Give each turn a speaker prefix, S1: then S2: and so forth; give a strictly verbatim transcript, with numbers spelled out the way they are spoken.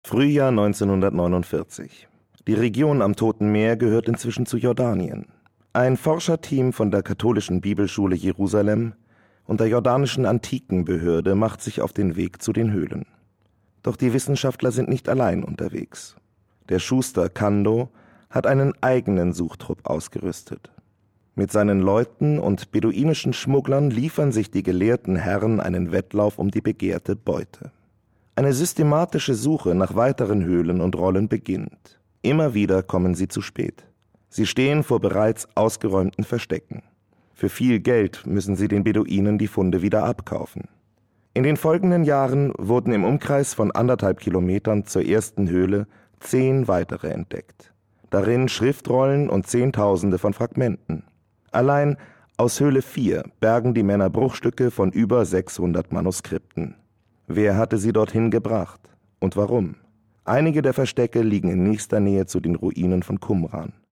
S1: Frühjahr neunzehnhundertneunundvierzig. Die Region am Toten Meer gehört inzwischen zu Jordanien. Ein Forscherteam von der Katholischen Bibelschule Jerusalem und der jordanischen Antikenbehörde macht sich auf den Weg zu den Höhlen. Doch die Wissenschaftler sind nicht allein unterwegs. Der Schuster Kando hat einen eigenen Suchtrupp ausgerüstet. Mit seinen Leuten und beduinischen Schmugglern liefern sich die gelehrten Herren einen Wettlauf um die begehrte Beute. Eine systematische Suche nach weiteren Höhlen und Rollen beginnt. Immer wieder kommen sie zu spät. Sie stehen vor bereits ausgeräumten Verstecken. Für viel Geld müssen sie den Beduinen die Funde wieder abkaufen. In den folgenden Jahren wurden im Umkreis von anderthalb Kilometern zur ersten Höhle zehn weitere entdeckt. Darin Schriftrollen und Zehntausende von Fragmenten. Allein aus Höhle vier bergen die Männer Bruchstücke von über sechshundert Manuskripten. Wer hatte sie dorthin gebracht und warum? Einige der Verstecke liegen in nächster Nähe zu den Ruinen von Qumran.